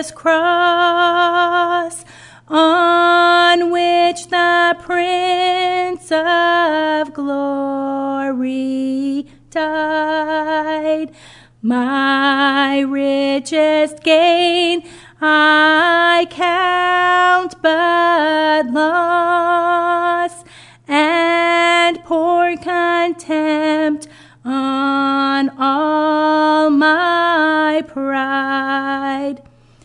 glorious cross, on which the Prince of Glory died. My richest gain I count but loss, and pour contempt on all my pride.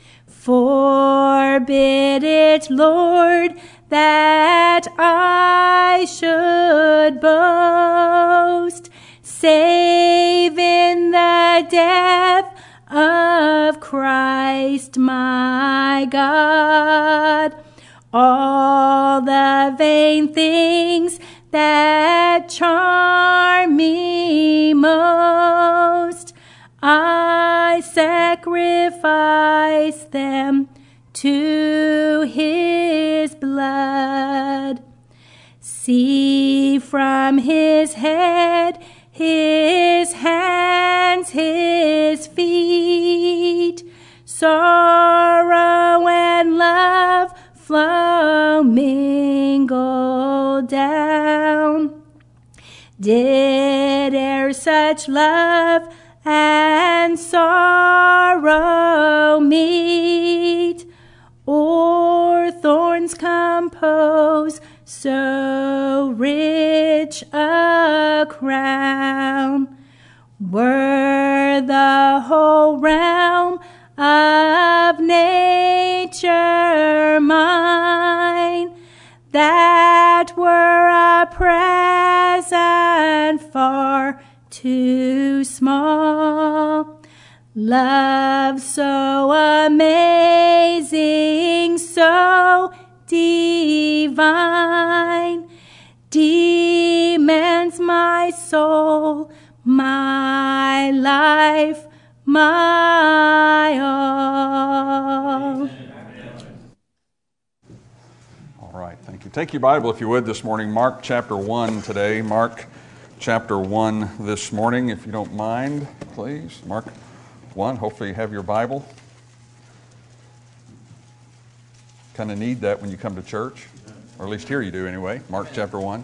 Forbid it, Lord, that I should boast, save in the death of Christ my God. All the vain things that charm me most, I sacrifice them to his blood. See from his head, his hands, his feet, sorrow and love flow mingled down. Did e'er such love and sorrow meet, or thorns compose so rich a crown? Were the whole realm of nature mine, that were a present far too small. Love so amazing, so divine, demands my soul, my life, my all. All right, thank you. Take your Bible, if you would, this morning. Mark chapter 1 today. Mark chapter 1 this morning, if you don't mind, please. Mark 1. Hopefully you have your Bible. Kind of need that when you come to church, or at least here you do anyway. Mark chapter 1.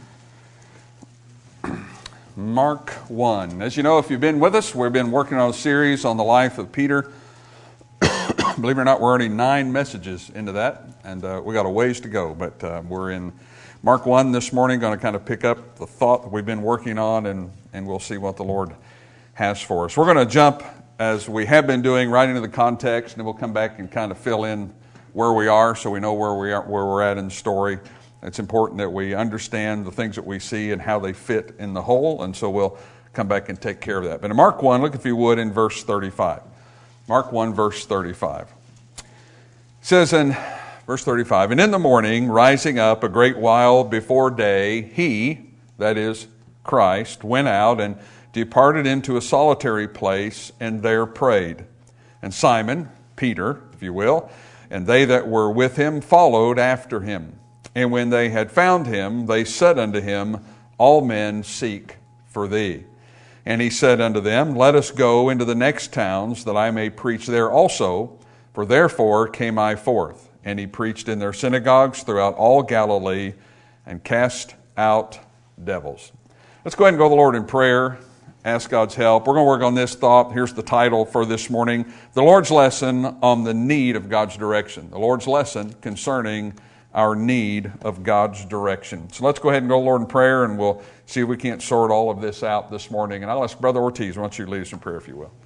Mark 1. As you know, if you've been with us, we've been working on a series on the life of Peter. Believe it or not, we're already 9 messages into that, and we got a ways to go. But we're in Mark 1 this morning, going to kind of pick up the thought that we've been working on, and we'll see what the Lord has for us. We're going to jump, as we have been doing, right into the context, and then we'll come back and kind of fill in where we are, so we know where we're at in the story. It's important that we understand the things that we see and how they fit in the whole, and so we'll come back and take care of that. But in Mark 1, look if you would in verse 35. Mark 1, verse 35. It says in verse 35, "And in the morning, rising up a great while before day, he," that is Christ, "went out and departed into a solitary place, and there prayed. And Simon," Peter, if you will, "and they that were with him followed after him. And when they had found him, they said unto him, All men seek for thee. And he said unto them, Let us go into the next towns, that I may preach there also. For therefore came I forth. And he preached in their synagogues throughout all Galilee, and cast out devils." Let's go ahead and go to the Lord in prayer. Ask God's help. We're going to work on this thought. Here's the title for this morning: The Lord's Lesson on the Need of God's Direction. The Lord's Lesson concerning our need of God's direction. So let's go ahead and go to the Lord in prayer, and we'll see if we can't sort all of this out this morning. And I'll ask Brother Ortiz, why don't you lead us in prayer, if you will.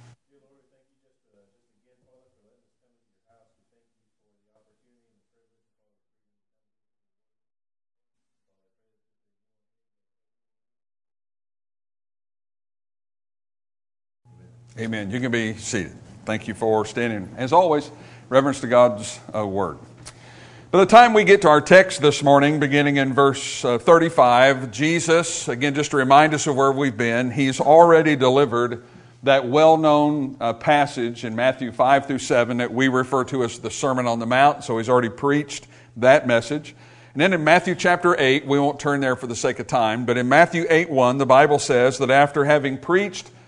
Amen. You can be seated. Thank you for standing. As always, reverence to God's word. By the time we get to our text this morning, beginning in verse 35, Jesus, again, just to remind us of where we've been, he's already delivered that well-known passage in Matthew 5 through 7 that we refer to as the Sermon on the Mount. So he's already preached that message. And then in Matthew chapter 8, we won't turn there for the sake of time, but in Matthew 8:1, the Bible says that after having preached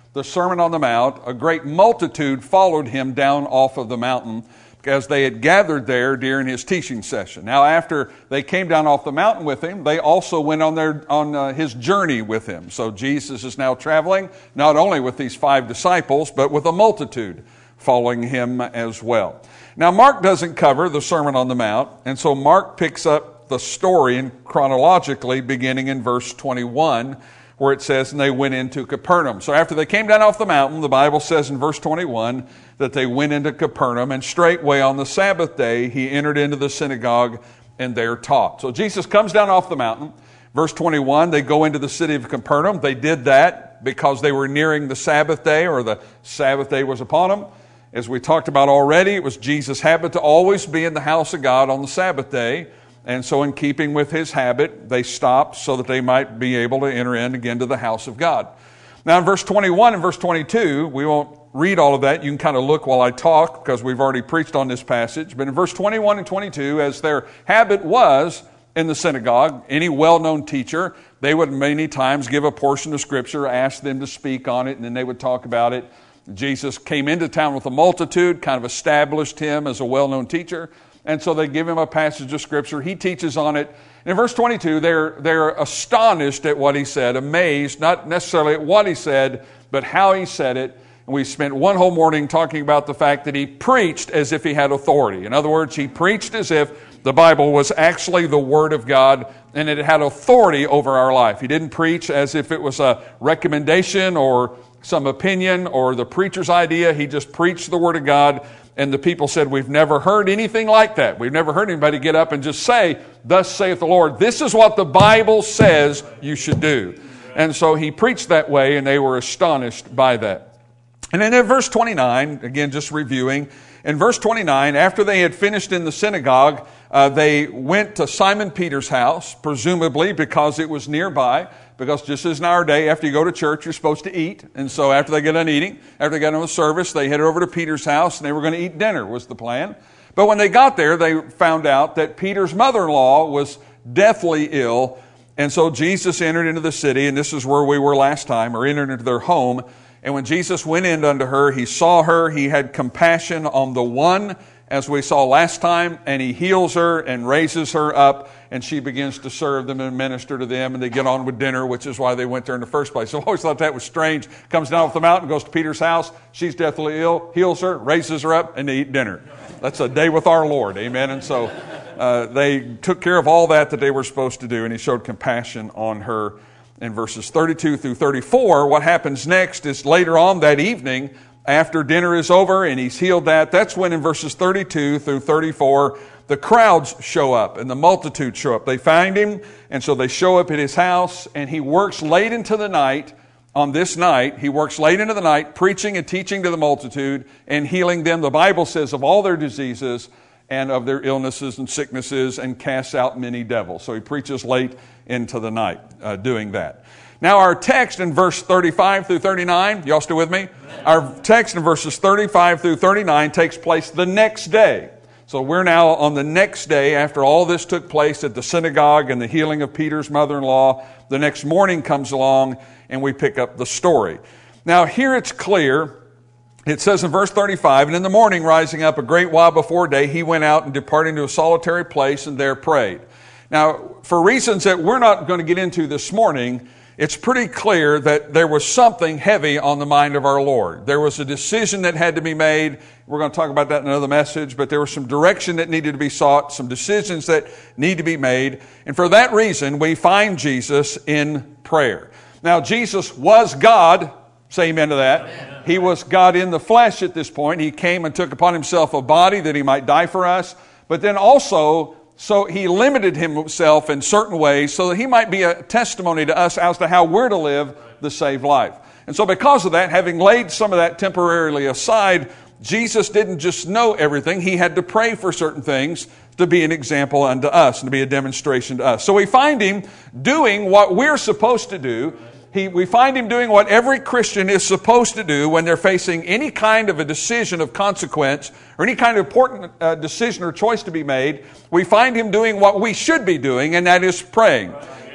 the Sermon on the Mount, a great multitude followed him down off of the mountain as they had gathered there during his teaching session. Now, after they came down off the mountain with him, they also went on his journey with him. So Jesus is now traveling not only with these 5 disciples, but with a multitude following him as well. Now, Mark doesn't cover the Sermon on the Mount, and so Mark picks up the story chronologically beginning in verse 21, where it says, and they went into Capernaum. So after they came down off the mountain, the Bible says in verse 21 that they went into Capernaum, and straightway on the Sabbath day he entered into the synagogue and there taught. So Jesus comes down off the mountain. Verse 21, they go into the city of Capernaum. They did that because they were nearing the Sabbath day, or the Sabbath day was upon them. As we talked about already, it was Jesus' habit to always be in the house of God on the Sabbath day. And so in keeping with his habit, they stopped so that they might be able to enter in again to the house of God. Now in verse 21 and verse 22, we won't read all of that. You can kind of look while I talk because we've already preached on this passage. But in verse 21 and 22, as their habit was in the synagogue, any well-known teacher, they would many times give a portion of Scripture, ask them to speak on it, and then they would talk about it. Jesus came into town with a multitude, kind of established him as a well-known teacher. And so they give him a passage of Scripture. He teaches on it. And in verse 22, they're astonished at what he said, amazed, not necessarily at what he said, but how he said it. And we spent one whole morning talking about the fact that he preached as if he had authority. In other words, he preached as if the Bible was actually the Word of God and it had authority over our life. He didn't preach as if it was a recommendation or some opinion or the preacher's idea. He just preached the Word of God. And the people said, we've never heard anything like that. We've never heard anybody get up and just say, thus saith the Lord, this is what the Bible says you should do. And so he preached that way, and they were astonished by that. And then in verse 29, again, just reviewing, in verse 29, after they had finished in the synagogue, they went to Simon Peter's house, presumably because it was nearby. Because just as in our day, after you go to church, you're supposed to eat. And so after they get done eating, after they got done with service, they headed over to Peter's house and they were going to eat dinner was the plan. But when they got there, they found out that Peter's mother-in-law was deathly ill. And so Jesus entered into the city, and this is where we were last time, or entered into their home. And when Jesus went in unto her, he saw her, he had compassion on the one, as we saw last time, and he heals her and raises her up, and she begins to serve them and minister to them, and they get on with dinner, which is why they went there in the first place. So I always thought that was strange. Comes down off the mountain, goes to Peter's house, she's deathly ill, heals her, raises her up, and they eat dinner. That's a day with our Lord, amen? And so they took care of all that they were supposed to do, and he showed compassion on her. In verses 32 through 34, what happens next is later on that evening, after dinner is over and he's healed that's when in verses 32 through 34, the crowds show up and the multitude show up. They find him, and so they show up at his house, and he works late into the night. On this night, he works late into the night, preaching and teaching to the multitude and healing them, the Bible says, of all their diseases and of their illnesses and sicknesses, and casts out many devils. So he preaches late into the night doing that. Now our text in verse 35 through 39, y'all still with me? Our text in verses 35 through 39 takes place the next day. So we're now on the next day after all this took place at the synagogue and the healing of Peter's mother-in-law. The next morning comes along and we pick up the story. Now here it's clear. It says in verse 35, and in the morning rising up a great while before day, he went out and departing to a solitary place and there prayed. Now for reasons that we're not going to get into this morning, it's pretty clear that there was something heavy on the mind of our Lord. There was a decision that had to be made. We're going to talk about that in another message, but there was some direction that needed to be sought, some decisions that need to be made. And for that reason, we find Jesus in prayer. Now, Jesus was God. Say amen to that. Amen. He was God in the flesh at this point. He came and took upon himself a body that he might die for us. But then also, so he limited himself in certain ways so that he might be a testimony to us as to how we're to live the saved life. And so because of that, having laid some of that temporarily aside, Jesus didn't just know everything. He had to pray for certain things to be an example unto us and to be a demonstration to us. So we find him doing what we're supposed to do. We find him doing what every Christian is supposed to do when they're facing any kind of a decision of consequence or any kind of important decision or choice to be made. We find him doing what we should be doing, and that is praying.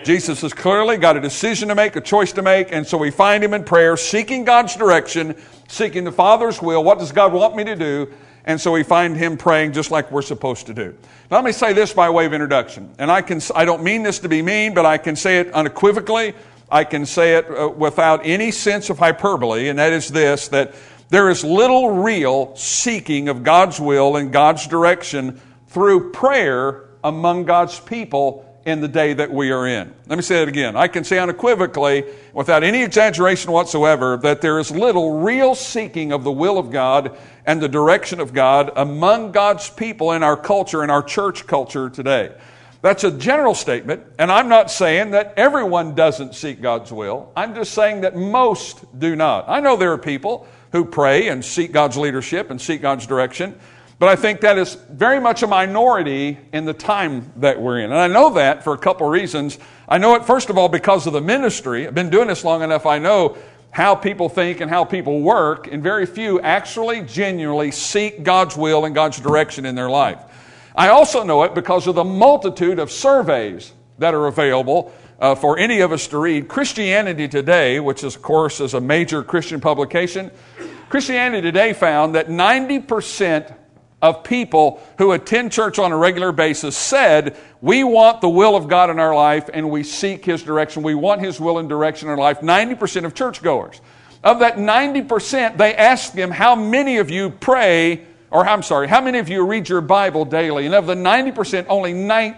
Jesus has clearly got a decision to make, a choice to make, and so we find him in prayer, seeking God's direction, seeking the Father's will. What does God want me to do? And so we find him praying just like we're supposed to do. Now let me say this by way of introduction. And I don't mean this to be mean, but I can say it unequivocally. I can say it without any sense of hyperbole, and that is this, that there is little real seeking of God's will and God's direction through prayer among God's people in the day that we are in. Let me say it again. I can say unequivocally, without any exaggeration whatsoever, that there is little real seeking of the will of God and the direction of God among God's people in our culture, in our church culture today. That's a general statement, and I'm not saying that everyone doesn't seek God's will. I'm just saying that most do not. I know there are people who pray and seek God's leadership and seek God's direction, but I think that is very much a minority in the time that we're in. And I know that for a couple of reasons. I know it, first of all, because of the ministry. I've been doing this long enough, I know how people think and how people work, and very few actually genuinely seek God's will and God's direction in their life. I also know it because of the multitude of surveys that are available for any of us to read. Christianity Today, which is, of course, is a major Christian publication, Christianity Today found that 90% of people who attend church on a regular basis said, we want the will of God in our life and we seek his direction. We want his will and direction in our life. 90% of churchgoers. Of that 90%, they asked them, how many of you pray, or I'm sorry, how many of you read your Bible daily? And of the 90%, only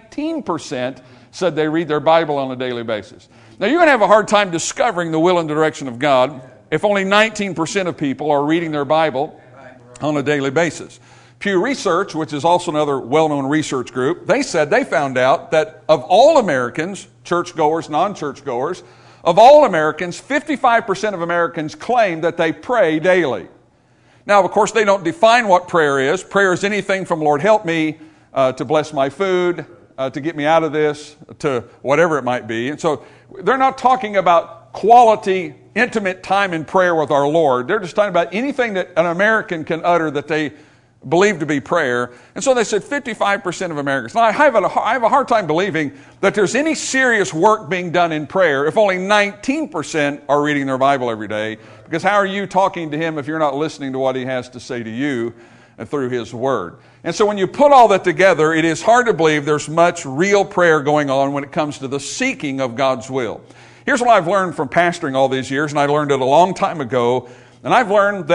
19% said they read their Bible on a daily basis. Now, you're going to have a hard time discovering the will and direction of God if only 19% of people are reading their Bible on a daily basis. Pew Research, which is also another well-known research group, they said they found out that of all Americans, churchgoers, non-churchgoers, of all Americans, 55% of Americans claim that they pray daily. Now, of course, they don't define what prayer is. Prayer is anything from Lord help me, to bless my food, to get me out of this, to whatever it might be. And so they're not talking about quality, intimate time in prayer with our Lord. They're just talking about anything that an American can utter that they believe to be prayer. And so they said 55% of Americans. Now, I have a hard time believing that there's any serious work being done in prayer if only 19% are reading their Bible every day. Because how are you talking to him if you're not listening to what he has to say to you through his word? And so when you put all that together, it is hard to believe there's much real prayer going on when it comes to the seeking of God's will. Here's what I've learned from pastoring all these years, and I learned it a long time ago. And I've learned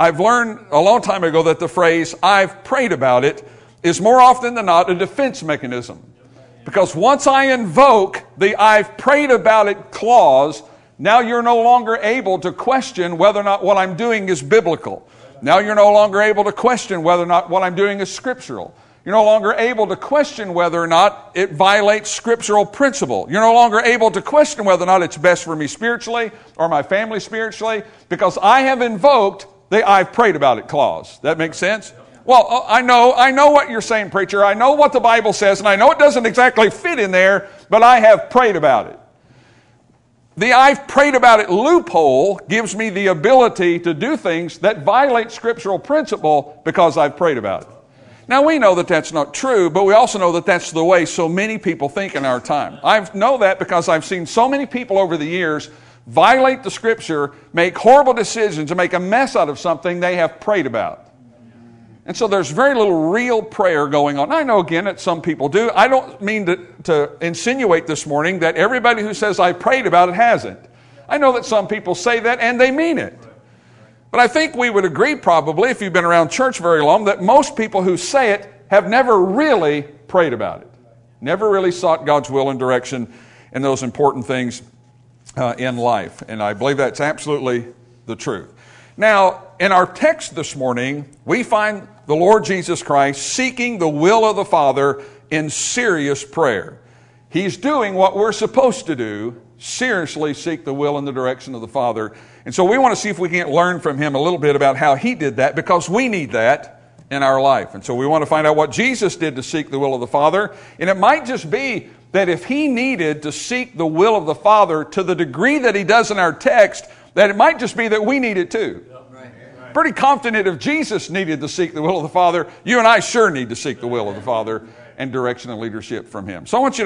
a long time ago that the phrase, I've prayed about it, is more often than not a defense mechanism. Because once I invoke the I've prayed about it clause, now you're no longer able to question whether or not what I'm doing is biblical. Now you're no longer able to question whether or not what I'm doing is scriptural. You're no longer able to question whether or not it violates scriptural principle. You're no longer able to question whether or not it's best for me spiritually or my family spiritually, because I have invoked the I've prayed about it clause. That makes sense? Well, I know what you're saying, preacher. I know what the Bible says, and I know it doesn't exactly fit in there, but I have prayed about it. The I've prayed about it loophole gives me the ability to do things that violate scriptural principle because I've prayed about it. Now, we know that that's not true, but we also know that that's the way so many people think in our time. I know that because I've seen so many people over the years violate the Scripture, make horrible decisions, and make a mess out of something they have prayed about. And so there's very little real prayer going on. I know, again, that some people do. I don't mean to insinuate this morning that everybody who says I prayed about it hasn't. I know that some people say that, and they mean it. But I think we would agree probably, if you've been around church very long, that most people who say it have never really prayed about it. Never really sought God's will and direction in those important things in life. And I believe that's absolutely the truth. Now, in our text this morning, we find the Lord Jesus Christ seeking the will of the Father in serious prayer. He's doing what we're supposed to do, seriously seek the will and the direction of the Father. And so we want to see if we can't learn from him a little bit about how he did that, because we need that in our life. And so we want to find out what Jesus did to seek the will of the Father. And it might just be that if he needed to seek the will of the Father to the degree that he does in our text, that it might just be that we need it too. Pretty confident if Jesus needed to seek the will of the Father, you and I sure need to seek the will of the Father and direction and leadership from him. So I want you to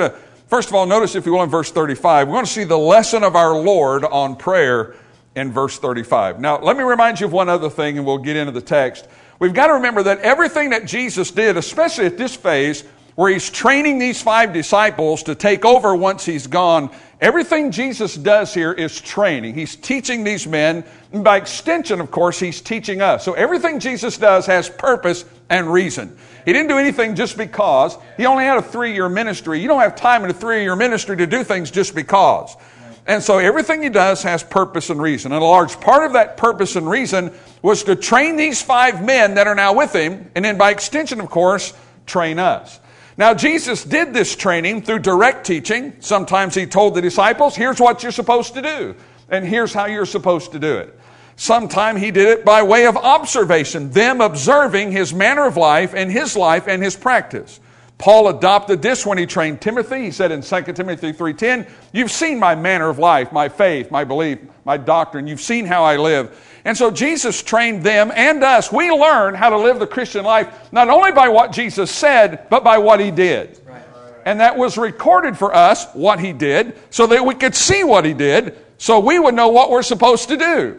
First of all, notice, if you will, in verse 35, we want to see the lesson of our Lord on prayer in verse 35. Now, let me remind you of one other thing, and we'll get into the text. We've got to remember that everything that Jesus did, especially at this phase, where he's training these 5 disciples to take over once he's gone, everything Jesus does here is training. He's teaching these men, and by extension, of course, he's teaching us. So everything Jesus does has purpose and reason. He didn't do anything just because. He only had a 3-year ministry. You don't have time in a 3-year ministry to do things just because. And so everything he does has purpose and reason. And a large part of that purpose and reason was to train these 5 men that are now with him, and then by extension, of course, train us. Now, Jesus did this training through direct teaching. Sometimes he told the disciples, here's what you're supposed to do, and here's how you're supposed to do it. Sometimes he did it by way of observation, them observing his manner of life and his practice. Paul adopted this when he trained Timothy. He said in 2 Timothy 3:10, you've seen my manner of life, my faith, my belief, my doctrine. You've seen how I live. And so Jesus trained them and us. We learn how to live the Christian life not only by what Jesus said, but by what he did. Right. And that was recorded for us, what he did, so that we could see what he did, so we would know what we're supposed to do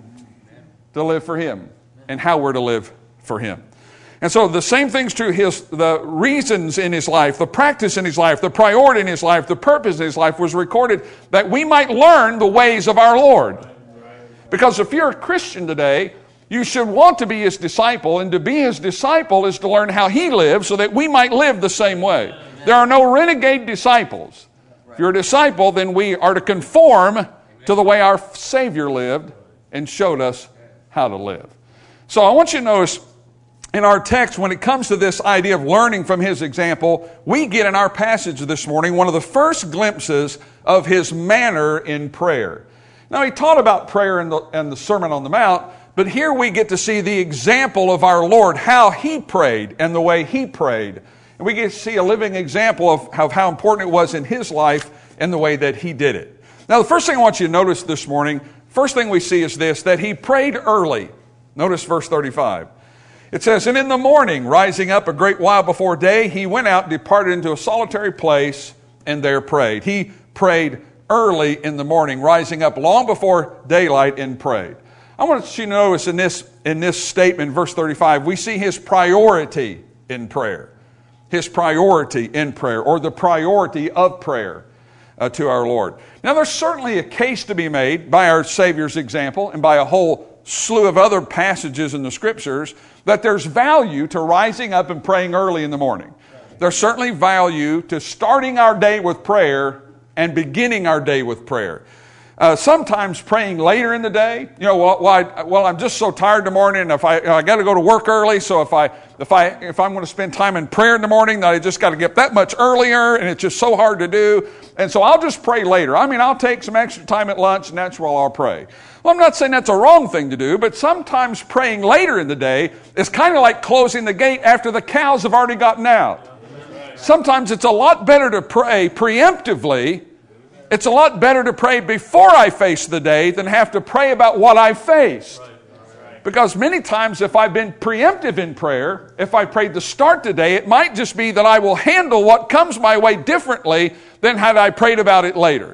to live for him and how we're to live for him. And so the same thing's true. The reasons in his life, the practice in his life, the priority in his life, the purpose in his life was recorded that we might learn the ways of our Lord. Because if you're a Christian today, you should want to be his disciple, and to be his disciple is to learn how he lives so that we might live the same way. There are no renegade disciples. If you're a disciple, then we are to conform to the way our Savior lived and showed us how to live. So I want you to notice in our text, when it comes to this idea of learning from his example, we get in our passage this morning one of the first glimpses of his manner in prayer. Now, he taught about prayer in the Sermon on the Mount, but here we get to see the example of our Lord, how he prayed and the way he prayed. And we get to see a living example of how important it was in his life and the way that he did it. Now, the first thing I want you to notice this morning, first thing we see is this, that he prayed early. Notice verse 35. It says, and in the morning, rising up a great while before day, he went out and departed into a solitary place and there prayed. He prayed early in the morning, rising up long before daylight and prayed. I want you to notice in this statement, verse 35, we see his priority in prayer. His priority in prayer, or the priority of prayer to our Lord. Now, there's certainly a case to be made by our Savior's example and by a whole slew of other passages in the Scriptures that there's value to rising up and praying early in the morning. There's certainly value to starting our day with prayer and beginning our day with prayer. Sometimes praying later in the day, I'm just so tired in the morning. If I got to go to work early, so if I'm going to spend time in prayer in the morning, I just got to get that much earlier, and it's just so hard to do. And so I'll just pray later. I'll take some extra time at lunch, and that's where I'll pray. Well, I'm not saying that's a wrong thing to do, but sometimes praying later in the day is kind of like closing the gate after the cows have already gotten out. Sometimes it's a lot better to pray preemptively. It's a lot better to pray before I face the day than have to pray about what I faced. Because many times if I've been preemptive in prayer, if I prayed to start the day, it might just be that I will handle what comes my way differently than had I prayed about it later.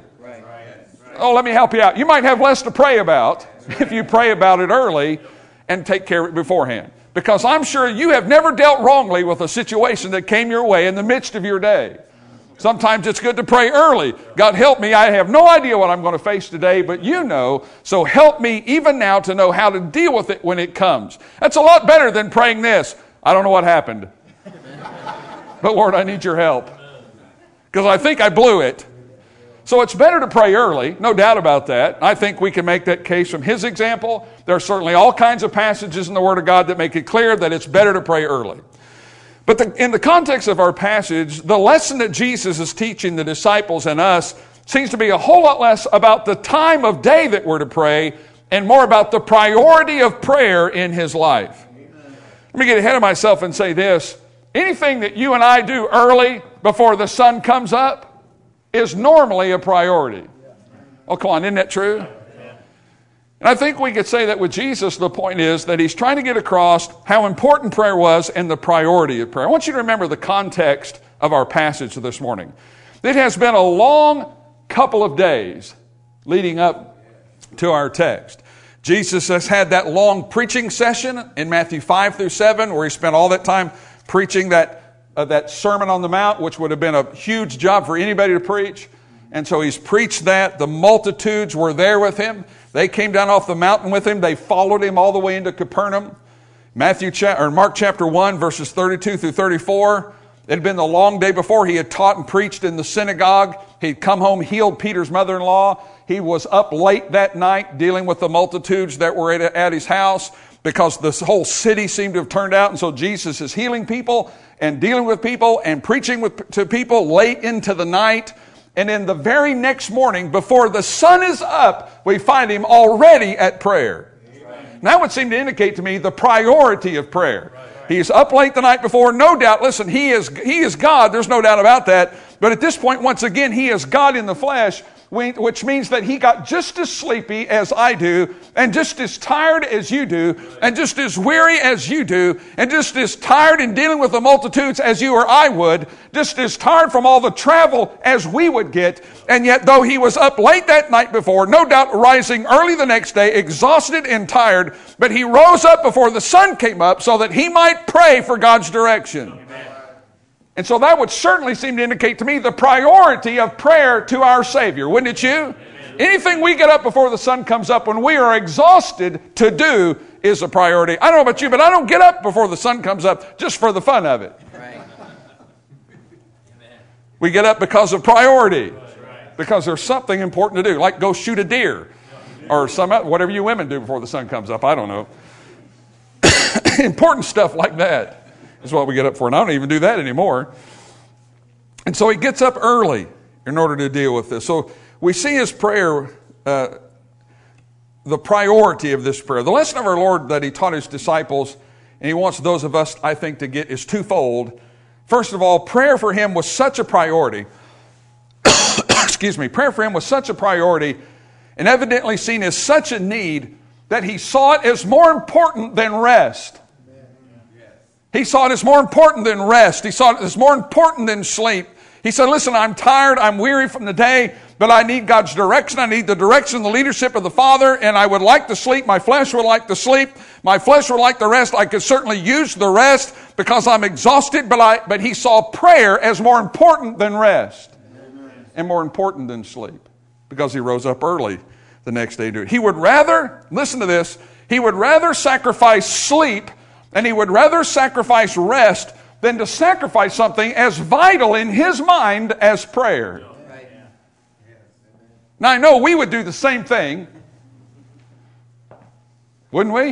Oh, let me help you out. You might have less to pray about if you pray about it early and take care of it beforehand. Because I'm sure you have never dealt wrongly with a situation that came your way in the midst of your day. Sometimes it's good to pray early. God help me, I have no idea what I'm going to face today, but you know, so help me even now to know how to deal with it when it comes. That's a lot better than praying this. I don't know what happened, but Lord, I need your help because I think I blew it. So it's better to pray early, no doubt about that. I think we can make that case from his example. There are certainly all kinds of passages in the Word of God that make it clear that it's better to pray early. But in the context of our passage, the lesson that Jesus is teaching the disciples and us seems to be a whole lot less about the time of day that we're to pray and more about the priority of prayer in his life. Let me get ahead of myself and say this. Anything that you and I do early before the sun comes up is normally a priority. Oh, come on, isn't that true? And I think we could say that with Jesus, the point is that he's trying to get across how important prayer was and the priority of prayer. I want you to remember the context of our passage this morning. It has been a long couple of days leading up to our text. Jesus has had that long preaching session in Matthew 5 through 7, where he spent all that time preaching that Sermon on the Mount, which would have been a huge job for anybody to preach. And so he's preached that. The multitudes were there with him. They came down off the mountain with him. They followed him all the way into Capernaum. Mark chapter 1, verses 32 through 34. It had been the long day before. He had taught and preached in the synagogue. He'd come home, healed Peter's mother-in-law. He was up late that night dealing with the multitudes that were at his house because this whole city seemed to have turned out. And so Jesus is healing people and dealing with people and preaching to people late into the night. And in the very next morning, before the sun is up, we find him already at prayer. Amen. That would seem to indicate to me the priority of prayer. He's up late the night before, no doubt. Listen, he is God. There's no doubt about that. But at this point, once again, he is God in the flesh, which means that he got just as sleepy as I do, and just as tired as you do, and just as weary as you do, and just as tired in dealing with the multitudes as you or I would, just as tired from all the travel as we would get. And yet, though he was up late that night before, no doubt rising early the next day, exhausted and tired, but he rose up before the sun came up so that he might pray for God's direction. Amen. And so that would certainly seem to indicate to me the priority of prayer to our Savior, wouldn't it you? Amen. Anything we get up before the sun comes up when we are exhausted to do is a priority. I don't know about you, but I don't get up before the sun comes up just for the fun of it. Right. We get up because of priority, because there's something important to do, like go shoot a deer or whatever you women do before the sun comes up. I don't know. Important stuff like that is what we get up for, and I don't even do that anymore. And so he gets up early in order to deal with this. So we see his prayer, the priority of this prayer. The lesson of our Lord that he taught his disciples, and he wants those of us, I think, to get, is twofold. First of all, prayer for him was such a priority. Prayer for him was such a priority, and evidently seen as such a need, that he saw it as more important than rest. He saw it as more important than rest. He saw it as more important than sleep. He said, listen, I'm tired, I'm weary from the day, but I need God's direction. I need the direction, the leadership of the Father, and I would like to sleep. My flesh would like to sleep. My flesh would like the rest. I could certainly use the rest because I'm exhausted, but he saw prayer as more important than rest. Amen. And more important than sleep, because he rose up early the next day to do it. He would rather, listen to this, he would rather sacrifice sleep and he would rather sacrifice rest than to sacrifice something as vital in his mind as prayer. Right. Now, I know we would do the same thing, wouldn't we?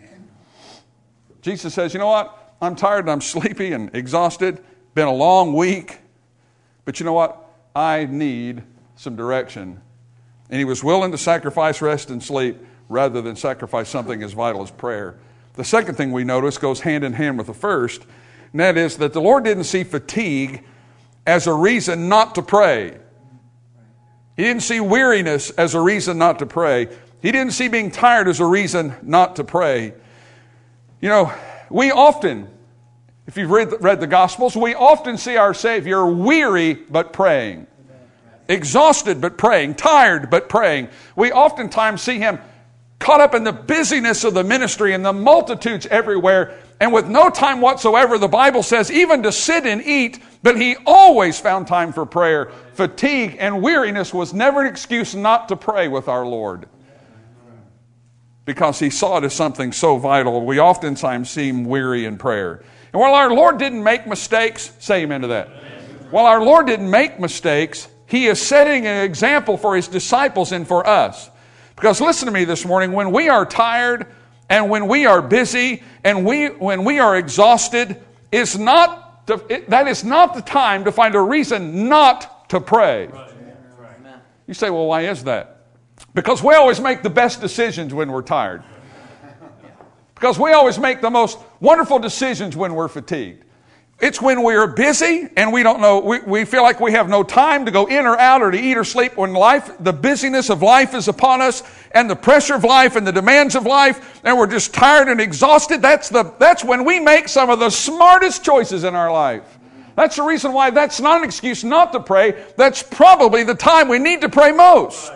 Jesus says, you know what? I'm tired and I'm sleepy and exhausted. Been a long week. But you know what? I need some direction. And he was willing to sacrifice rest and sleep rather than sacrifice something as vital as prayer. The second thing we notice goes hand in hand with the first, and that is that the Lord didn't see fatigue as a reason not to pray. He didn't see weariness as a reason not to pray. He didn't see being tired as a reason not to pray. You know, we often, if you've read the Gospels, we often see our Savior weary but praying. Exhausted but praying. Tired but praying. We oftentimes see him caught up in the busyness of the ministry and the multitudes everywhere, and with no time whatsoever, the Bible says, even to sit and eat, but he always found time for prayer. Fatigue and weariness was never an excuse not to pray with our Lord, because he saw it as something so vital. We oftentimes seem weary in prayer. And while our Lord didn't make mistakes, say amen to that. While our Lord didn't make mistakes, he is setting an example for his disciples and for us. Because listen to me this morning, when we are tired and when we are busy and when we are exhausted, that is not the time to find a reason not to pray. Right. You say, well, why is that? Because we always make the best decisions when we're tired. Because we always make the most wonderful decisions when we're fatigued. It's when we are busy and we don't know, we feel like we have no time to go in or out or to eat or sleep. When the busyness of life is upon us and the pressure of life and the demands of life, and we're just tired and exhausted, that's when we make some of the smartest choices in our life. That's the reason why that's not an excuse not to pray. That's probably the time we need to pray most.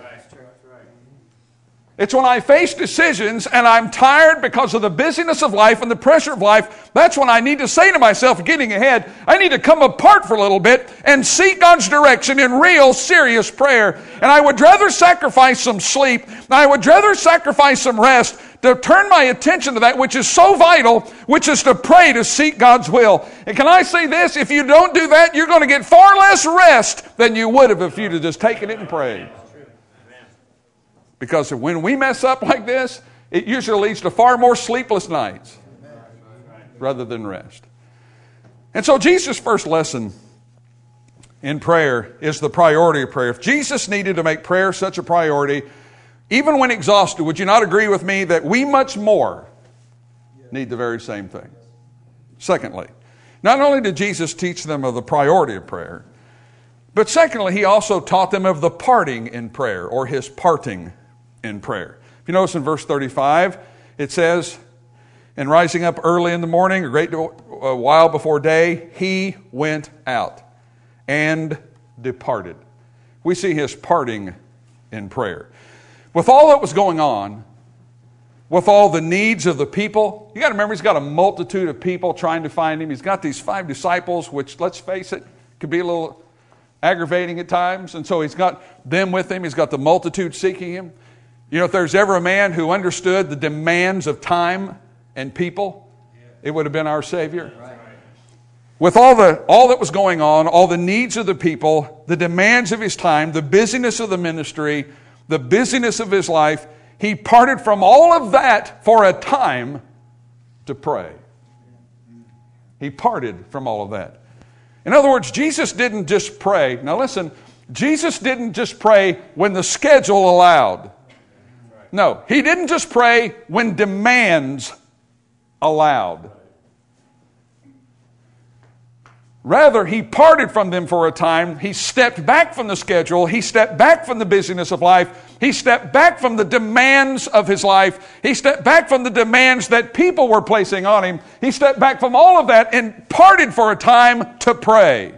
It's when I face decisions and I'm tired because of the busyness of life and the pressure of life. That's when I need to say to myself, getting ahead, I need to come apart for a little bit and seek God's direction in real serious prayer. And I would rather sacrifice some sleep. I would rather sacrifice some rest to turn my attention to that which is so vital, which is to pray, to seek God's will. And can I say this? If you don't do that, you're going to get far less rest than you would have if you'd have just taken it and prayed. Because when we mess up like this, it usually leads to far more sleepless nights rather than rest. And so Jesus' first lesson in prayer is the priority of prayer. If Jesus needed to make prayer such a priority, even when exhausted, would you not agree with me that we much more need the very same thing? Secondly, not only did Jesus teach them of the priority of prayer, but secondly, he also taught them of the parting in prayer, or his parting in prayer. If you notice in verse 35, it says, and rising up early in the morning, a great while before day, he went out and departed. We see his parting in prayer. With all that was going on, with all the needs of the people, you got to remember he's got a multitude of people trying to find him. He's got these 5 disciples, which, let's face it, could be a little aggravating at times. And so he's got them with him. He's got the multitude seeking him. You know, if there's ever a man who understood the demands of time and people, it would have been our Savior. With all that was going on, all the needs of the people, the demands of his time, the busyness of the ministry, the busyness of his life, he parted from all of that for a time to pray. He parted from all of that. In other words, Jesus didn't just pray. Now listen, Jesus didn't just pray when the schedule allowed. No, he didn't just pray when demands allowed. Rather, he parted from them for a time. He stepped back from the schedule. He stepped back from the busyness of life. He stepped back from the demands of his life. He stepped back from the demands that people were placing on him. He stepped back from all of that and parted for a time to pray.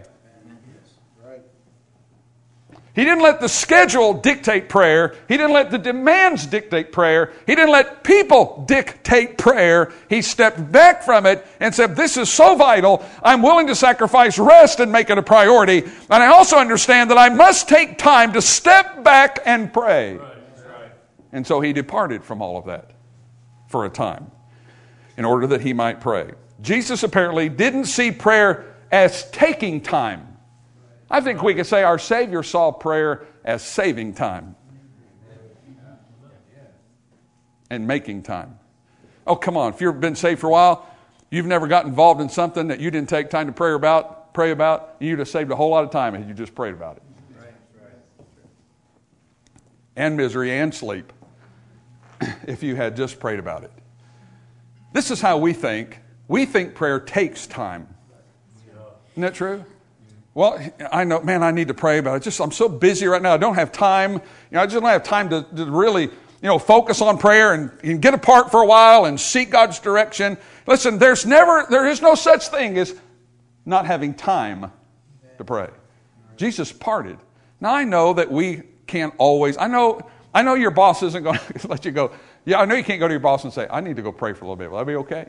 He didn't let the schedule dictate prayer. He didn't let the demands dictate prayer. He didn't let people dictate prayer. He stepped back from it and said, this is so vital, I'm willing to sacrifice rest and make it a priority. And I also understand that I must take time to step back and pray. And so he departed from all of that for a time in order that he might pray. Jesus apparently didn't see prayer as taking time. I think we could say our Savior saw prayer as saving time and making time. Oh, come on. If you've been saved for a while, you've never got involved in something that you didn't take time to pray about, you'd have saved a whole lot of time if you just prayed about it. And misery and sleep if you had just prayed about it. This is how we think. We think prayer takes time. Isn't that true? Well, I know, man, I need to pray about it. I'm so busy right now. I don't have time. I just don't have time to really, focus on prayer and get apart for a while and seek God's direction. Listen, there is no such thing as not having time to pray. Jesus parted. Now, I know that we can't always, I know your boss isn't going to let you go. Yeah, I know you can't go to your boss and say, I need to go pray for a little bit. Will that be okay?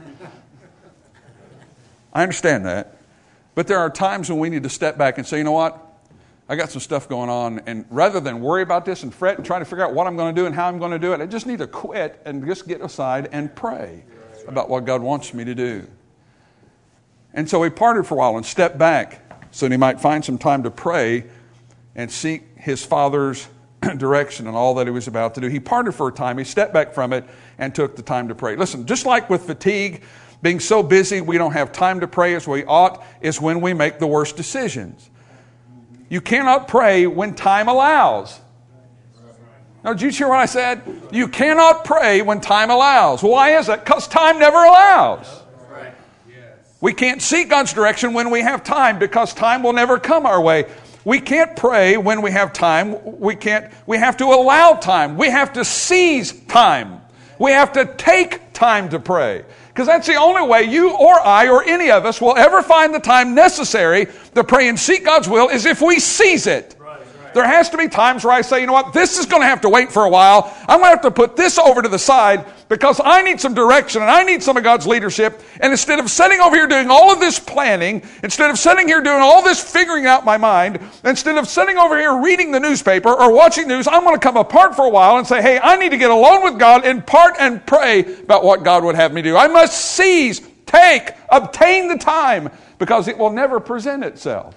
I understand that. But there are times when we need to step back and say, you know what? I got some stuff going on, and rather than worry about this and fret and try to figure out what I'm going to do and how I'm going to do it, I just need to quit and just get aside and pray about what God wants me to do. And so he parted for a while and stepped back so that he might find some time to pray and seek his Father's direction and all that he was about to do. He parted for a time. He stepped back from it and took the time to pray. Listen, just like with fatigue, being so busy we don't have time to pray as we ought is when we make the worst decisions. You cannot pray when time allows. Now, did you hear what I said? You cannot pray when time allows. Why is that? Because time never allows. We can't seek God's direction when we have time because time will never come our way. We can't pray when we have time. We have to allow time. We have to seize time. We have to take time to pray. Because that's the only way you or I or any of us will ever find the time necessary to pray and seek God's will is if we seize it. There has to be times where I say, you know what, this is going to have to wait for a while. I'm going to have to put this over to the side because I need some direction and I need some of God's leadership. And instead of sitting over here doing all of this planning, instead of sitting here doing all this figuring out my mind, instead of sitting over here reading the newspaper or watching news, I'm going to come apart for a while and say, hey, I need to get alone with God in part and pray about what God would have me do. I must seize, obtain the time because it will never present itself.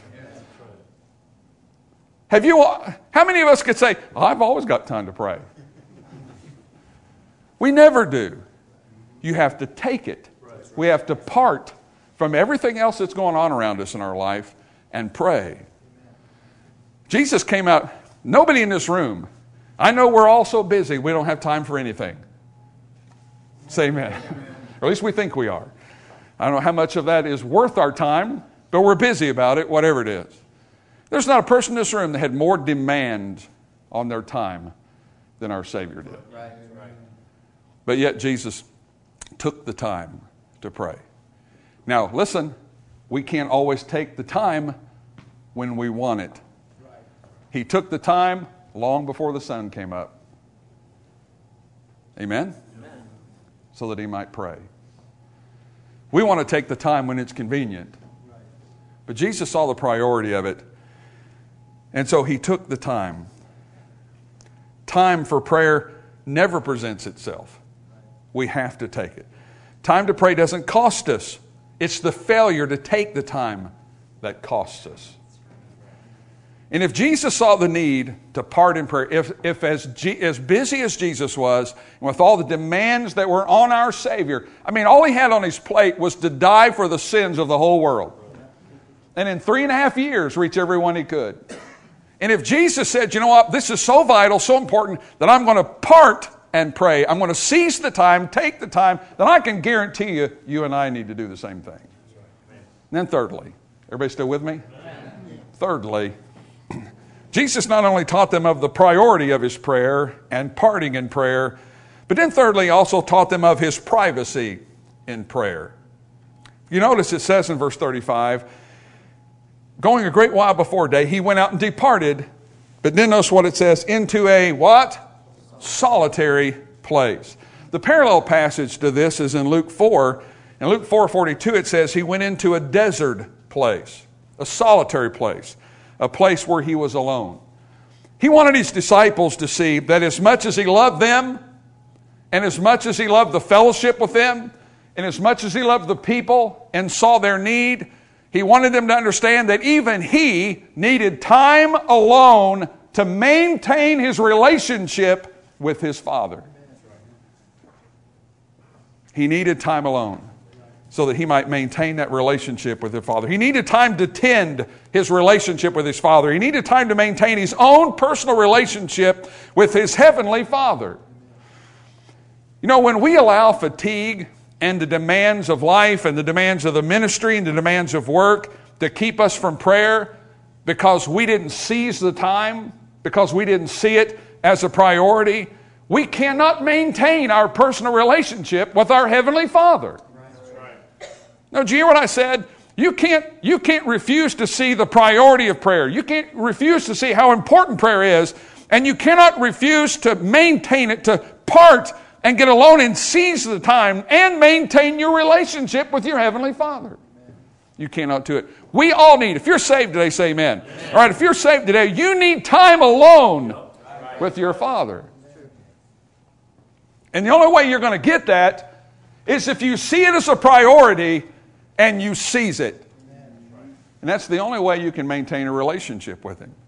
How many of us could say, I've always got time to pray? We never do. You have to take it. We have to part from everything else that's going on around us in our life and pray. Jesus came out, nobody in this room, I know we're all so busy we don't have time for anything. Say amen. Or at least we think we are. I don't know how much of that is worth our time, but we're busy about it, whatever it is. There's not a person in this room that had more demand on their time than our Savior did. Right. But yet Jesus took the time to pray. Now, listen, we can't always take the time when we want it. He took the time long before the sun came up. Amen? Amen. So that he might pray. We want to take the time when it's convenient. But Jesus saw the priority of it. And so he took the time. Time for prayer never presents itself. We have to take it. Time to pray doesn't cost us. It's the failure to take the time that costs us. And if Jesus saw the need to part in prayer, if as busy as Jesus was, and with all the demands that were on our Savior, I mean, all he had on his plate was to die for the sins of the whole world. And in 3.5 years, reach everyone he could. And if Jesus said, you know what, this is so vital, so important, that I'm going to part and pray, I'm going to seize the time, take the time, then I can guarantee you, you and I need to do the same thing. And then thirdly, everybody still with me? Thirdly, Jesus not only taught them of the priority of his prayer and parting in prayer, but then thirdly, also taught them of his privacy in prayer. You notice it says in verse 35, going a great while before day, he went out and departed. But then notice what it says, into a what? Solitary place. The parallel passage to this is in Luke 4. In Luke 4:42 it says he went into a desert place, a solitary place, a place where he was alone. He wanted his disciples to see that as much as he loved them, and as much as he loved the fellowship with them, and as much as he loved the people and saw their need, he wanted them to understand that even he needed time alone to maintain his relationship with his Father. He needed time alone so that he might maintain that relationship with his Father. He needed time to tend his relationship with his Father. He needed time to maintain his own personal relationship with his heavenly Father. You know, when we allow fatigue and the demands of life and the demands of the ministry and the demands of work to keep us from prayer because we didn't seize the time, because we didn't see it as a priority, we cannot maintain our personal relationship with our Heavenly Father. Now, do you hear what I said? You can't refuse to see the priority of prayer. You can't refuse to see how important prayer is, and you cannot refuse to maintain it, to part and get alone and seize the time and maintain your relationship with your Heavenly Father. You cannot do it. We all need, if you're saved today, say amen. All right, if you're saved today, you need time alone with your Father. And the only way you're going to get that is if you see it as a priority and you seize it. And that's the only way you can maintain a relationship with Him.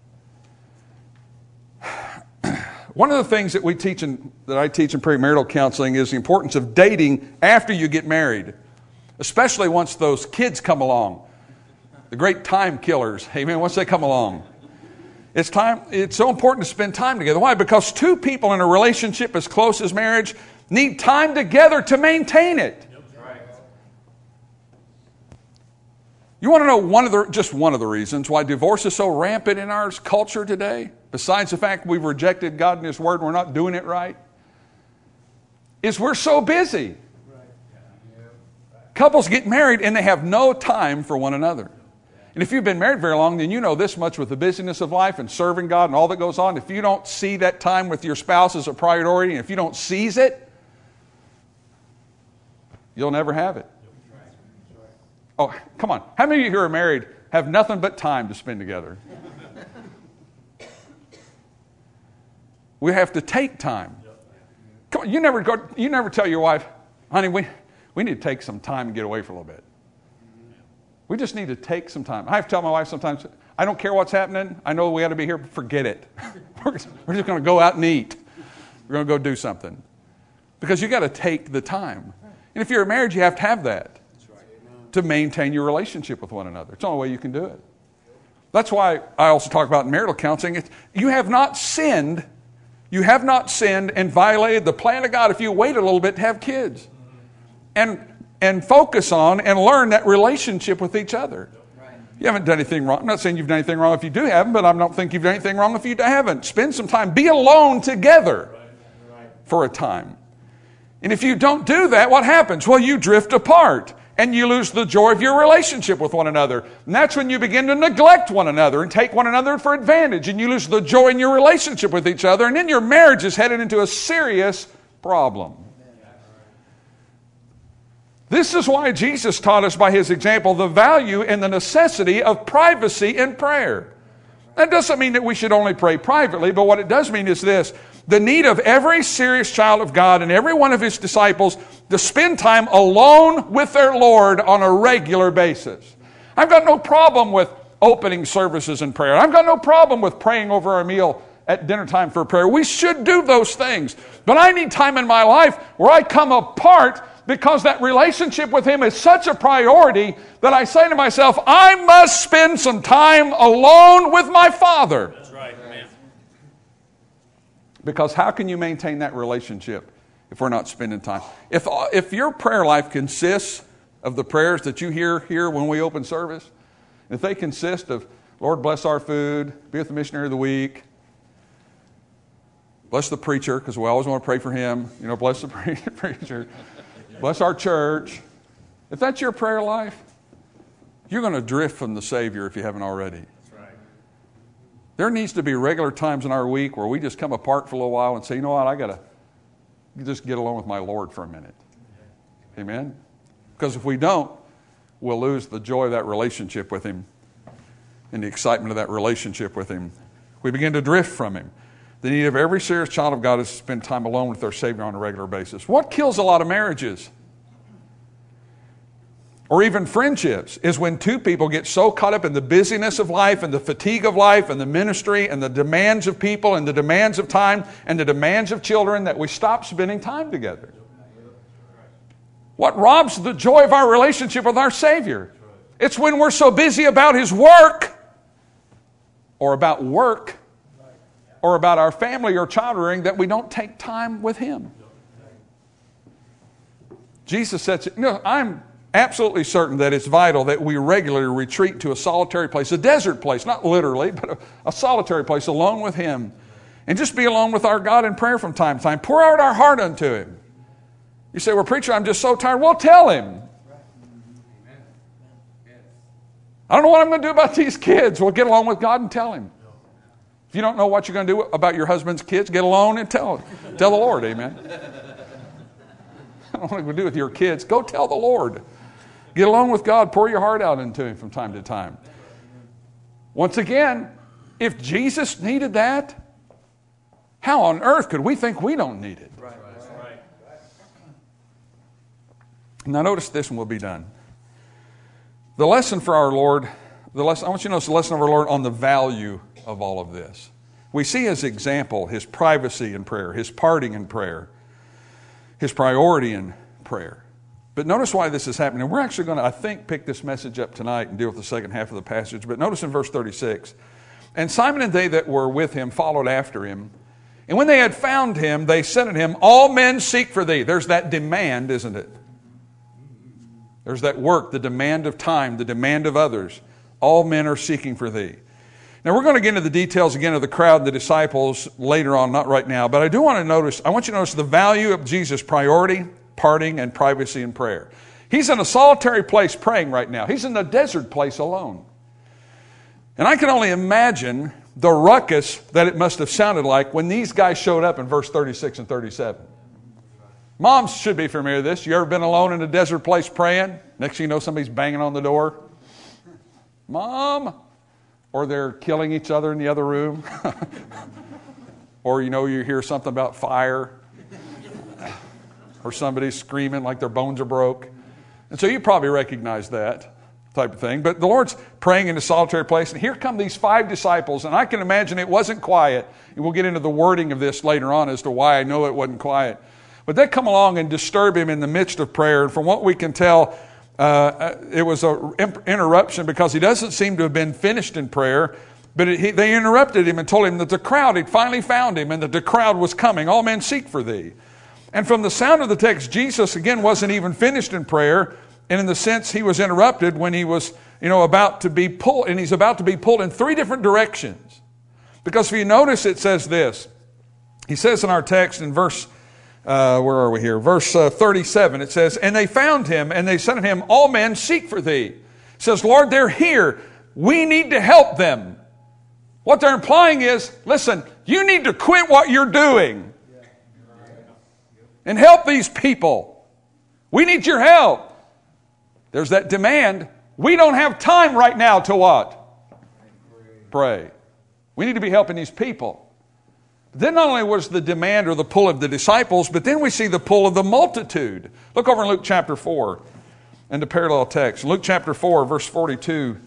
One of the things that I teach in premarital counseling is the importance of dating after you get married, especially once those kids come along, the great time killers. Amen. Once they come along, it's so important to spend time together. Why? Because two people in a relationship as close as marriage need time together to maintain it. You want to know just one of the reasons why divorce is so rampant in our culture today, besides the fact we've rejected God and His Word and we're not doing it right, is we're so busy. Couples get married and they have no time for one another. And if you've been married very long, then you know this much with the busyness of life and serving God and all that goes on. If you don't see that time with your spouse as a priority, and if you don't seize it, you'll never have it. Oh, come on. How many of you who are married have nothing but time to spend together? We have to take time. Come on, you never tell your wife, honey, we need to take some time and get away for a little bit. We just need to take some time. I have to tell my wife sometimes, I don't care what's happening. I know we got to be here, but forget it. We're just going to go out and eat. We're going to go do something. Because you got to take the time. And if you're married, you have to have that to maintain your relationship with one another. It's the only way you can do it. That's why I also talk about in marital counseling. You have not sinned. You have not sinned and violated the plan of God if you wait a little bit to have kids. And focus on and learn that relationship with each other. You haven't done anything wrong. I'm not saying you've done anything wrong if you do haven't, but I don't think you've done anything wrong if you haven't. Spend some time. Be alone together for a time. And if you don't do that, what happens? Well, you drift apart and you lose the joy of your relationship with one another. And that's when you begin to neglect one another and take one another for advantage, and you lose the joy in your relationship with each other, and then your marriage is headed into a serious problem. This is why Jesus taught us by His example the value and the necessity of privacy in prayer. That doesn't mean that we should only pray privately, but what it does mean is this: the need of every serious child of God and every one of His disciples to spend time alone with their Lord on a regular basis. I've got no problem with opening services in prayer. I've got no problem with praying over our meal at dinner time for prayer. We should do those things. But I need time in my life where I come apart, because that relationship with Him is such a priority that I say to myself, I must spend some time alone with my Father. That's right, man. Because how can you maintain that relationship if we're not spending time? If your prayer life consists of the prayers that you hear here when we open service, if they consist of, Lord, bless our food, be with the missionary of the week, bless the preacher, because we always want to pray for him, bless the preacher, bless our church. If that's your prayer life, you're going to drift from the Savior if you haven't already. That's right. There needs to be regular times in our week where we just come apart for a little while and say, you know what, I got to just get along with my Lord for a minute. Amen? Because if we don't, we'll lose the joy of that relationship with Him and the excitement of that relationship with Him. We begin to drift from Him. The need of every serious child of God is to spend time alone with their Savior on a regular basis. What kills a lot of marriages, or even friendships, is when two people get so caught up in the busyness of life and the fatigue of life and the ministry and the demands of people and the demands of time and the demands of children that we stop spending time together. What robs the joy of our relationship with our Savior? It's when we're so busy about His work, or about work, or about our family or child rearing, that we don't take time with Him. Jesus said, I'm absolutely certain that it's vital that we regularly retreat to a solitary place, a desert place, not literally, but a solitary place alone with Him, and just be alone with our God in prayer from time to time. Pour out our heart unto Him. You say, well, preacher, I'm just so tired. Well, tell Him. I don't know what I'm going to do about these kids. Well, get along with God and tell Him. If you don't know what you're going to do about your husband's kids, get alone and tell the Lord. Amen. I don't know what you're going to do with your kids. Go tell the Lord. Get alone with God. Pour your heart out into Him from time to time. Once again, if Jesus needed that, how on earth could we think we don't need it? Right. Now notice this and we'll be done. The lesson for our Lord, I want you to notice the lesson of our Lord on the value of all of this. We see His example, His privacy in prayer, His parting in prayer, His priority in prayer. But notice why this is happening. And we're actually going to, I think, pick this message up tonight and deal with the second half of the passage. But notice in verse 36, and Simon and they that were with him followed after him. And when they had found him, they said unto him, all men seek for thee. There's that demand, isn't it? There's that work, the demand of time, the demand of others. All men are seeking for thee. Now we're going to get into the details again of the crowd and the disciples later on, not right now. But I want you to notice the value of Jesus' priority, parting, and privacy in prayer. He's in a solitary place praying right now. He's in a desert place alone. And I can only imagine the ruckus that it must have sounded like when these guys showed up in verse 36 and 37. Moms should be familiar with this. You ever been alone in a desert place praying? Next thing you know, somebody's banging on the door. Mom! Or they're killing each other in the other room. Or you hear something about fire. Or somebody's screaming like their bones are broke. And so you probably recognize that type of thing. But the Lord's praying in a solitary place, and here come these 5 disciples, and I can imagine it wasn't quiet. And we'll get into the wording of this later on as to why I know it wasn't quiet. But they come along and disturb him in the midst of prayer. And from what we can tell, it was an interruption because he doesn't seem to have been finished in prayer. But they interrupted him and told him that the crowd had finally found him and that the crowd was coming. All men seek for thee. And from the sound of the text, Jesus, again, wasn't even finished in prayer. And in the sense, he was interrupted when he was, about to be pulled. And he's about to be pulled in 3 different directions. Because if you notice, it says this. He says in our text in verse, where are we here? Verse 37, it says, and they found him, and they said to him, all men seek for thee. It says, Lord, they're here. We need to help them. What they're implying is, listen, you need to quit what you're doing and help these people. We need your help. There's that demand. We don't have time right now to what? Pray. We need to be helping these people. Then not only was the demand or the pull of the disciples, but then we see the pull of the multitude. Look over in Luke chapter 4 and the parallel text. Luke chapter 4, verse 42.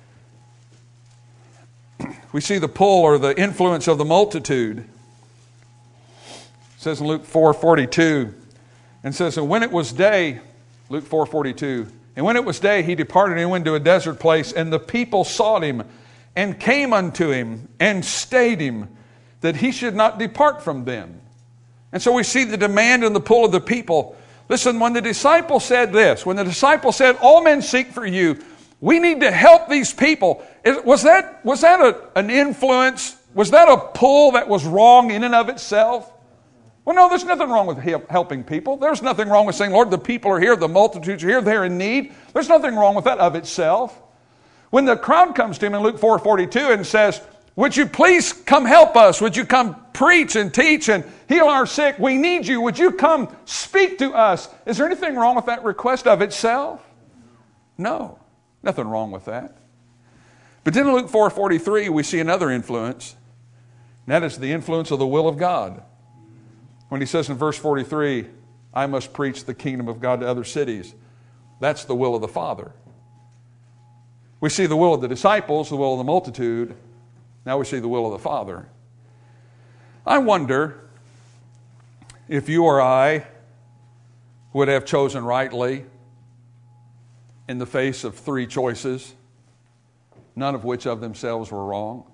We see the pull or the influence of the multitude. It says in Luke 4:42, and says, and when it was day, Luke 4:42, and when it was day, he departed and went to a desert place, and the people sought him, and came unto him, and stayed him, that he should not depart from them. And so we see the demand and the pull of the people. Listen, when the disciple said this, when the disciple said, all men seek for you, we need to help these people. Was that an influence? Was that a pull that was wrong in and of itself? Well, no, there's nothing wrong with helping people. There's nothing wrong with saying, Lord, the people are here, the multitudes are here, they're in need. There's nothing wrong with that of itself. When the crowd comes to him in Luke 4:42 and says, would you please come help us? Would you come preach and teach and heal our sick? We need you. Would you come speak to us? Is there anything wrong with that request of itself? No, nothing wrong with that. But then in Luke 4:43, we see another influence. And that is the influence of the will of God. When he says in verse 43, I must preach the kingdom of God to other cities. That's the will of the Father. We see the will of the disciples, the will of the multitude. Now we see the will of the Father. I wonder if you or I would have chosen rightly in the face of 3 choices, none of which of themselves were wrong.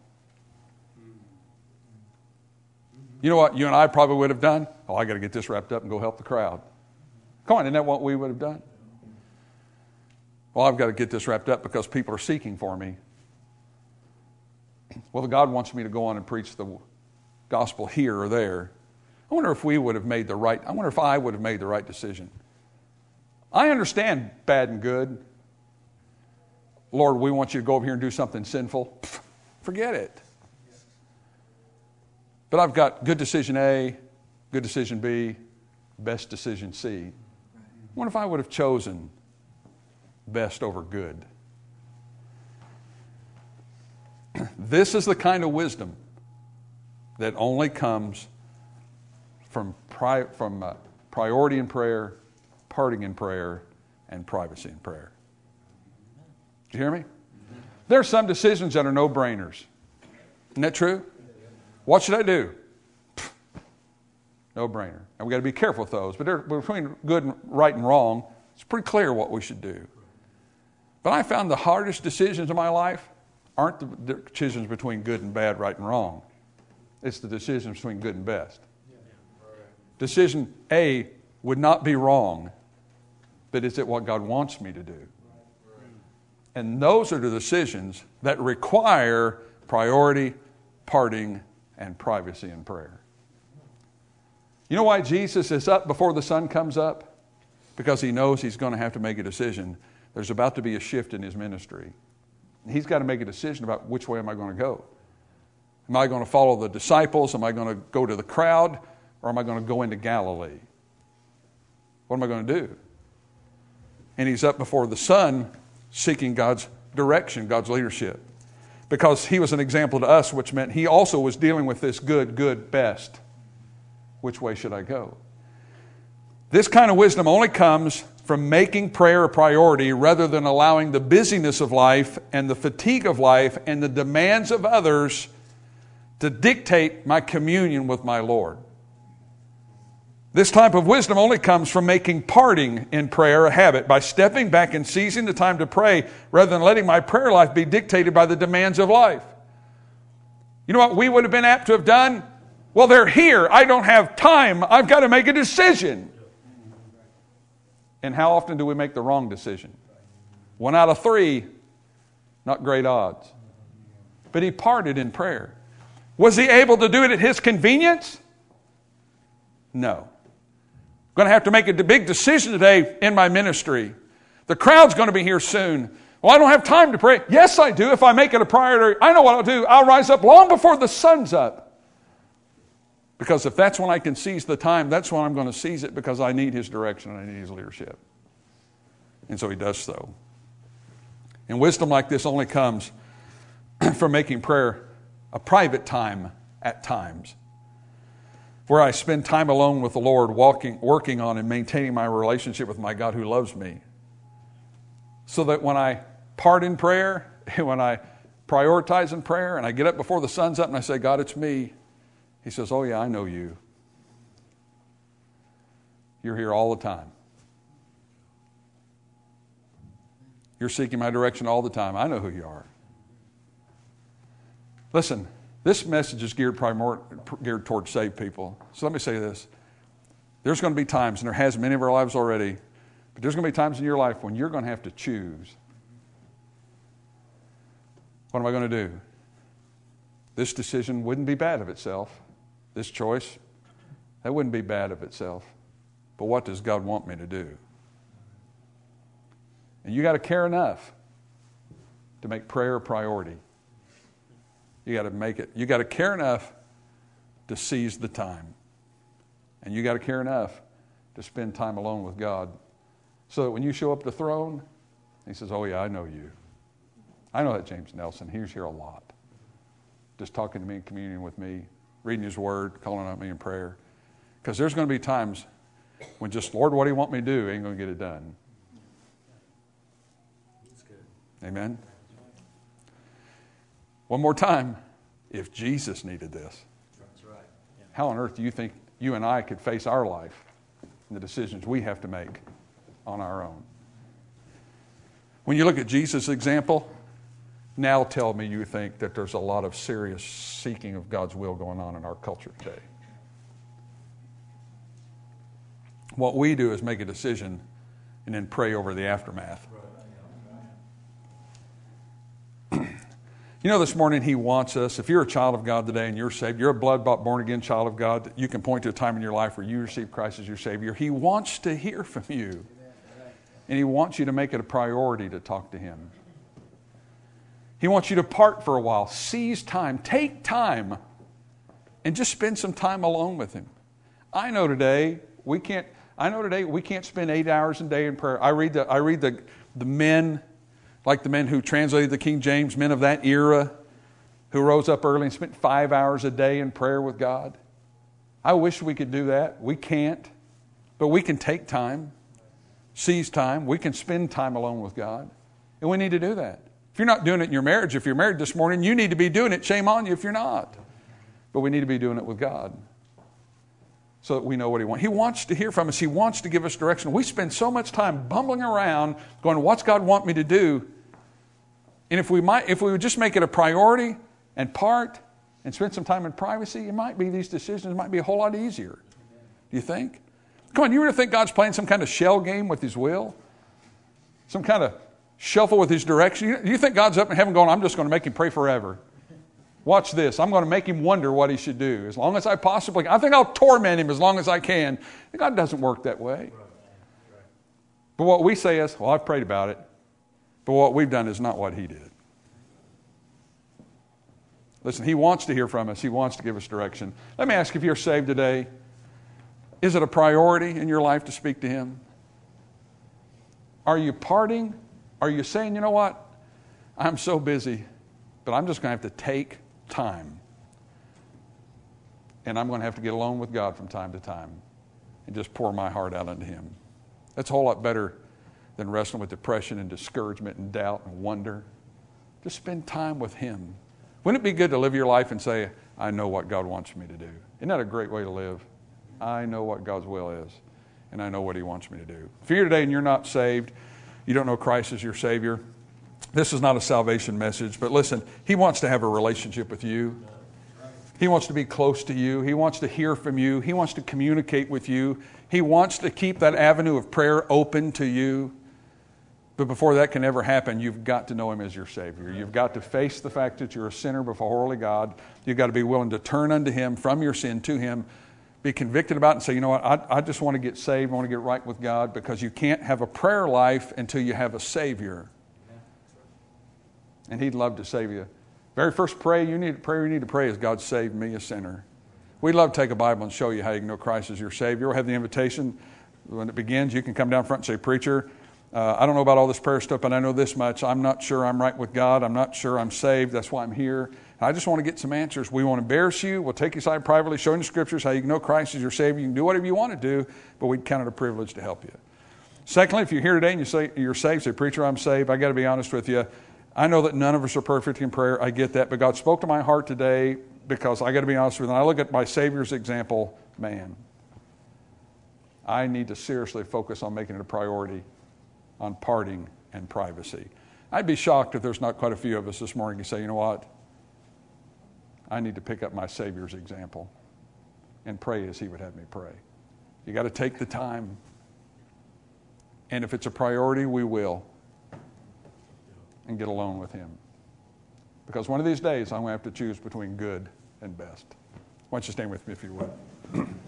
You know what you and I probably would have done? Oh, I got to get this wrapped up and go help the crowd. Come on, isn't that what we would have done? Well, I've got to get this wrapped up because people are seeking for me. Well, God wants me to go on and preach the gospel here or there. I wonder if I would have made the right decision. I understand bad and good. Lord, we want you to go over here and do something sinful. Forget it. But I've got good decision A, good decision B, best decision C. I wonder if I would have chosen best over good. This is the kind of wisdom that only comes from priority in prayer, parting in prayer, and privacy in prayer. Do you hear me? There are some decisions that are no-brainers. Isn't that true? What should I do? No-brainer. And we've got to be careful with those. But between good and right and wrong, it's pretty clear what we should do. But I found the hardest decisions of my life aren't the decisions between good and bad, right and wrong. It's the decisions between good and best. Decision A would not be wrong, but is it what God wants me to do? And those are the decisions that require priority, parting, and privacy in prayer. You know why Jesus is up before the sun comes up? because he knows he's going to have to make a decision. There's about to be a shift in his ministry. He's got to make a decision about which way am I going to go. Am I going to follow the disciples? Am I going to go to the crowd? Or am I going to go into Galilee? What am I going to do? And he's up before the Son seeking God's direction, God's leadership. Because he was an example to us, which meant he also was dealing with this good, best. Which way should I go? This kind of wisdom only comes from making prayer a priority rather than allowing the busyness of life and the fatigue of life and the demands of others to dictate my communion with my Lord. This type of wisdom only comes from making parting in prayer a habit, by stepping back and seizing the time to pray rather than letting my prayer life be dictated by the demands of life. You know what we would have been apt to have done? Well, they're here. I don't have time. I've got to make a decision. And how often do we make the wrong decision? 1 out of 3, not great odds. But he parted in prayer. Was he able to do it at his convenience? No. I'm going to have to make a big decision today in my ministry. The crowd's going to be here soon. Well, I don't have time to pray. Yes, I do. If I make it a priority, I know what I'll do. I'll rise up long before the sun's up. Because if that's when I can seize the time, that's when I'm going to seize it, because I need his direction and I need his leadership. And so he does so. And wisdom like this only comes from making prayer a private time at times, where I spend time alone with the Lord, working on and maintaining my relationship with my God who loves me. So that when I part in prayer, when I prioritize in prayer, and I get up before the sun's up and I say, God, it's me. He says, oh yeah, I know you. You're here all the time. You're seeking my direction all the time. I know who you are. Listen, this message is geared towards saved people. So let me say this. There's going to be times, and there has many of our lives already, but there's going to be times in your life when you're going to have to choose. What am I going to do? This decision wouldn't be bad of itself. This choice, that wouldn't be bad of itself. But what does God want me to do? And you got to care enough to make prayer a priority. You got to make it. You got to care enough to seize the time. And you got to care enough to spend time alone with God. So that when you show up at the throne, he says, oh yeah, I know you. I know that James Nelson. He's here a lot. Just talking to me in communion with me, reading his word, calling on me in prayer. Because there's going to be times when just, Lord, what do you want me to do? Ain't going to get it done. That's good. Amen? One more time. If Jesus needed this, that's right. Yeah. How on earth do you think you and I could face our life and the decisions we have to make on our own? When you look at Jesus' example, now tell me you think that there's a lot of serious seeking of God's will going on in our culture today. What we do is make a decision and then pray over the aftermath. You know, this morning he wants us, if you're a child of God today and you're saved, you're a blood-bought, born-again child of God, you can point to a time in your life where you received Christ as your Savior. He wants to hear from you. And he wants you to make it a priority to talk to him. He wants you to part for a while, seize time, take time, and just spend some time alone with him. I know today we can't spend 8 hours a day in prayer. I read the men, like the men who translated the King James, men of that era, who rose up early and spent 5 hours a day in prayer with God. I wish we could do that. We can't. But we can take time, seize time. We can spend time alone with God. And we need to do that. If you're not doing it in your marriage, if you're married this morning, you need to be doing it. Shame on you if you're not. But we need to be doing it with God so that we know what he wants. He wants to hear from us. He wants to give us direction. We spend so much time bumbling around going, what's God want me to do? And if we would just make it a priority and part and spend some time in privacy, it might be these decisions might be a whole lot easier. Do you think? Come on, you really think God's playing some kind of shell game with his will? Some kind of shuffle with his direction? You think God's up in heaven going, I'm just going to make him pray forever. Watch this. I'm going to make him wonder what he should do. As long as I possibly can. I think I'll torment him as long as I can. God doesn't work that way. But what we say is, well, I've prayed about it. But what we've done is not what he did. Listen, he wants to hear from us. He wants to give us direction. Let me ask you, if you're saved today, is it a priority in your life to speak to him? Are you parting? Are you saying, you know what? I'm so busy, but I'm just going to have to take time. And I'm going to have to get alone with God from time to time and just pour my heart out unto him. That's a whole lot better than wrestling with depression and discouragement and doubt and wonder. Just spend time with him. Wouldn't it be good to live your life and say, I know what God wants me to do? Isn't that a great way to live? I know what God's will is, and I know what he wants me to do. If you're here today and you're not saved, you don't know Christ as your Savior, this is not a salvation message, but listen, he wants to have a relationship with you. He wants to be close to you. He wants to hear from you. He wants to communicate with you. He wants to keep that avenue of prayer open to you. But before that can ever happen, you've got to know him as your Savior. You've got to face the fact that you're a sinner before holy God. You've got to be willing to turn unto him from your sin to him, be convicted about it and say, you know what, I just want to get saved. I want to get right with God, because you can't have a prayer life until you have a Savior. And he'd love to save you. Very first prayer you need to pray is, God save me, a sinner. We'd love to take a Bible and show you how you can know Christ as your Savior. We'll have the invitation. When it begins, you can come down front and say, preacher, I don't know about all this prayer stuff, but I know this much. I'm not sure I'm right with God. I'm not sure I'm saved. That's why I'm here. I just want to get some answers. We won't embarrass you. We'll take you aside privately, show you the Scriptures, how you can know Christ as your Savior. You can do whatever you want to do, but we'd count it a privilege to help you. Secondly, if you're here today and you say you're saved, say, preacher, I'm saved. I got to be honest with you. I know that none of us are perfect in prayer. I get that. But God spoke to my heart today, because I got to be honest with you. And I look at my Savior's example, man, I need to seriously focus on making it a priority on parting and privacy. I'd be shocked if there's not quite a few of us this morning who say, you know what? I need to pick up my Savior's example and pray as he would have me pray. You got to take the time. And if it's a priority, we will. And get alone with him. Because one of these days, I'm going to have to choose between good and best. Why don't you stand with me if you would.